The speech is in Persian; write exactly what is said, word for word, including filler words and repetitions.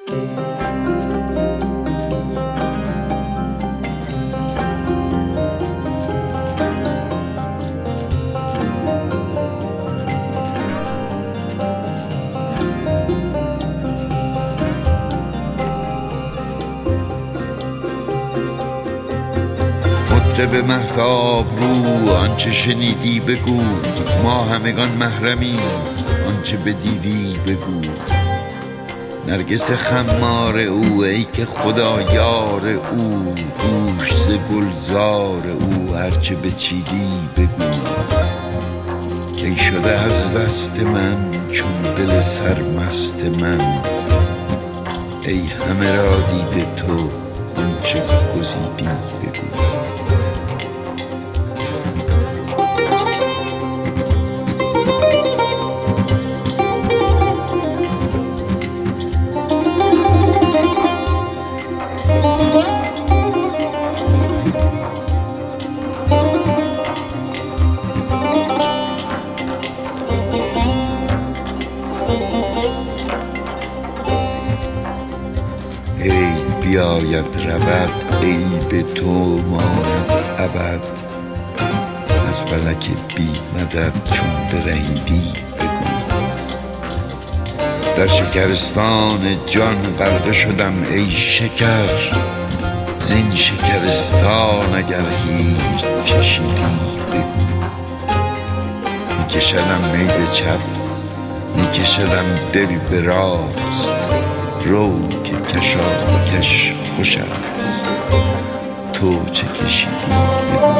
به مهتاب رو آنچه شنیدی بگو، ما همگان محرمی آنچه بدیدی بگو. نرگس خمار او ای که خدا یار او، گوش ز گلزار او هرچه بچیدی بگو. ای شده از دست من چون دل سرمست من، ای همه را دیده تو آنچه گزیدی بگو. عید بیاید رود عیب تو ماند ابد، از فلک بی مدد چون برهیدی بگو. در شکرستان جان غرقه شدم ای شکر، زین شکرستان اگر هیچ چشیدی بگو. میکشدم می به چپ میکشدم دل به راست، رو که کشاکش خوش است تو چه کشیدی بگو.